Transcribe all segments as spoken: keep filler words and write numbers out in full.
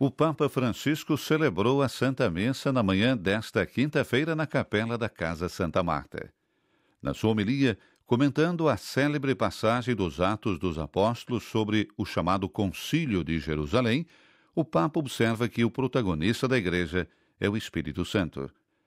O Papa Francisco celebrou a Santa Missa na manhã desta quinta-feira na capela da Casa Santa Marta. Na sua homilia, comentando a célebre passagem dos Atos dos Apóstolos sobre o chamado Concílio de Jerusalém, o Papa observa que o protagonista da Igreja é o Espírito Santo.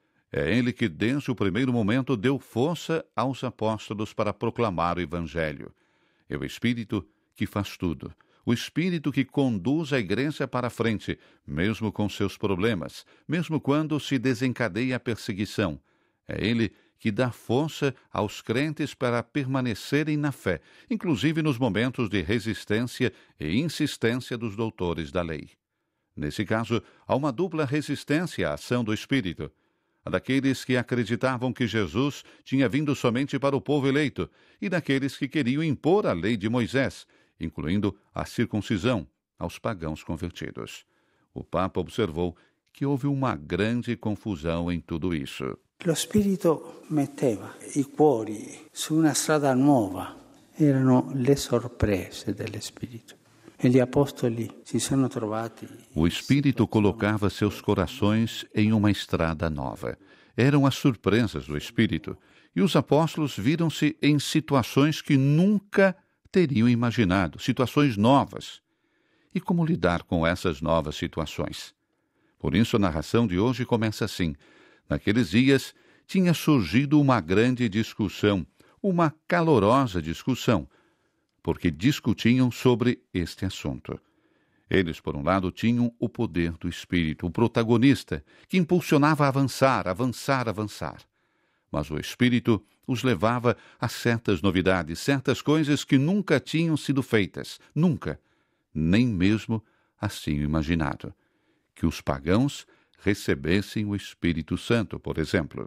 É ele que, desde o primeiro momento, deu força aos apóstolos para proclamar o Evangelho. É o Espírito que faz tudo. O Espírito que conduz a Igreja para a frente, mesmo com seus problemas, mesmo quando se desencadeia a perseguição. É ele que dá força aos crentes para permanecerem na fé, inclusive nos momentos de resistência e insistência dos doutores da lei. Nesse caso, há uma dupla resistência à ação do Espírito. A daqueles que acreditavam que Jesus tinha vindo somente para o povo eleito e daqueles que queriam impor a lei de Moisés, incluindo a circuncisão, aos pagãos convertidos. O Papa observou que houve uma grande confusão em tudo isso. Lo Spirito metteva i cuori su una strada nuova. Erano le sorprese dello Spirito. E gli apostoli si sono trovati. O Espírito colocava seus corações em uma estrada nova. Eram as surpresas do Espírito. E os apóstolos viram-se em situações que nunca teriam imaginado, situações novas. E como lidar com essas novas situações? Por isso, a narração de hoje começa assim. Naqueles dias, tinha surgido uma grande discussão, uma calorosa discussão, porque discutiam sobre este assunto. Eles, por um lado, tinham o poder do Espírito, o protagonista, que impulsionava a avançar, avançar, avançar. Mas o Espírito os levava a certas novidades, certas coisas que nunca tinham sido feitas, nunca, nem mesmo assim imaginado. Que os pagãos recebessem o Espírito Santo, por exemplo.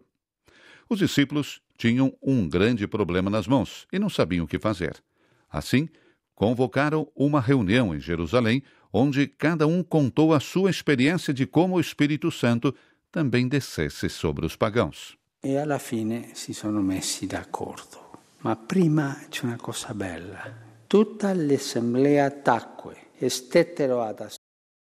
Os discípulos tinham um grande problema nas mãos e não sabiam o que fazer. Assim, convocaram uma reunião em Jerusalém, onde cada um contou a sua experiência de como o Espírito Santo também descesse sobre os pagãos. E alla fine si sono messi d'accordo. Ma prima c'è una cosa bella. Tutta l'assemblea tacque e stettero ad ascoltare.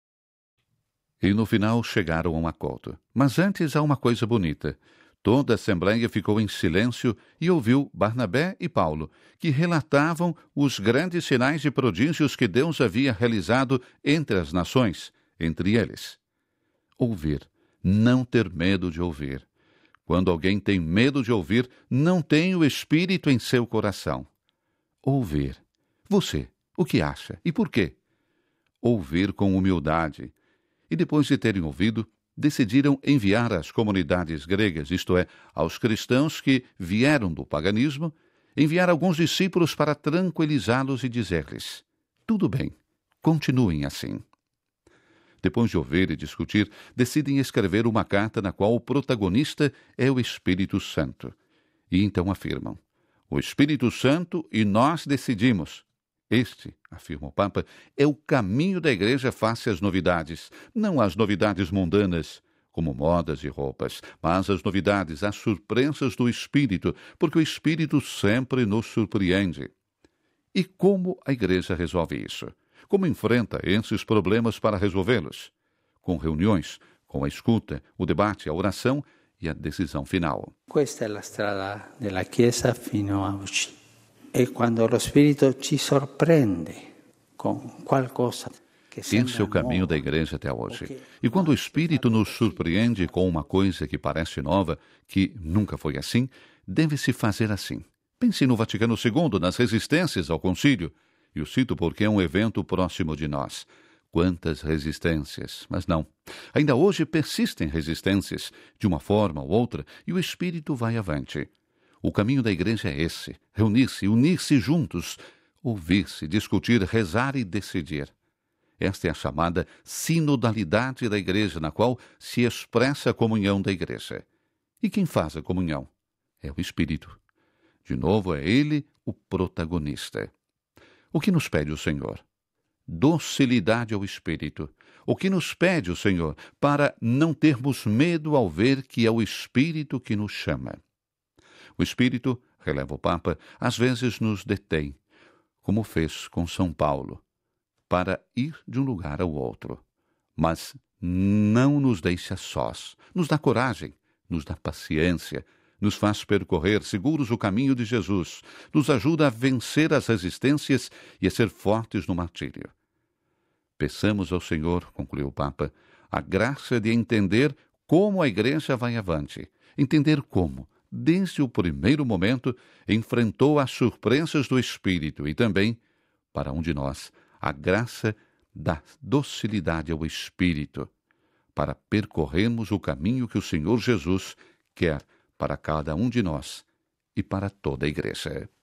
E no final chegaram a um acordo. Mas antes há uma coisa bonita. Toda a Assembleia ficou em silêncio e ouviu Barnabé e Paulo, que relatavam os grandes sinais e prodígios que Deus havia realizado entre as nações, entre eles. Ouvir, não ter medo de ouvir. Quando alguém tem medo de ouvir, não tem o Espírito em seu coração. Ouvir. Você, o que acha e por quê? Ouvir com humildade. E depois de terem ouvido, decidiram enviar às comunidades gregas, isto é, aos cristãos que vieram do paganismo, enviar alguns discípulos para tranquilizá-los e dizer-lhes: tudo bem, continuem assim. Depois de ouvir e discutir, decidem escrever uma carta na qual o protagonista é o Espírito Santo. E então afirmam: o Espírito Santo e nós decidimos. Este, afirma o Papa, é o caminho da Igreja face às novidades, não às novidades mundanas, como modas e roupas, mas às novidades, às surpresas do Espírito, porque o Espírito sempre nos surpreende. E como a Igreja resolve isso? Como enfrenta esses problemas para resolvê-los? Com reuniões, com a escuta, o debate, a oração e a decisão final. Questa è la strada della Chiesa fino a oggi. E quando lo Spirito ci sorprende con qualcosa che sembra Esse é o caminho da Igreja até hoje. E quando o Espírito nos surpreende com uma coisa que parece nova, que nunca foi assim, deve-se fazer assim. Pense no Vaticano segundo, nas resistências ao concílio. E o cito porque é um evento próximo de nós. Quantas resistências! Mas não. Ainda hoje persistem resistências, de uma forma ou outra, e o Espírito vai avante. O caminho da Igreja é esse: reunir-se, unir-se juntos, ouvir-se, discutir, rezar e decidir. Esta é a chamada sinodalidade da Igreja, na qual se expressa a comunhão da Igreja. E quem faz a comunhão? É o Espírito. De novo, é Ele o protagonista. O que nos pede o Senhor? Docilidade ao Espírito. O que nos pede o Senhor? Para não termos medo ao ver que é o Espírito que nos chama. O Espírito, releva o Papa, às vezes nos detém, como fez com São Paulo, para ir de um lugar ao outro. mas não nos deixe a sós. Nos dá coragem, nos dá paciência, nos faz percorrer seguros o caminho de Jesus, nos ajuda a vencer as resistências e a ser fortes no martírio. Peçamos ao Senhor, concluiu o Papa, a graça de entender como a Igreja vai avante, entender como, desde o primeiro momento, enfrentou as surpresas do Espírito e também, para um de nós, a graça da docilidade ao Espírito, para percorrermos o caminho que o Senhor Jesus quer para cada um de nós e para toda a Igreja.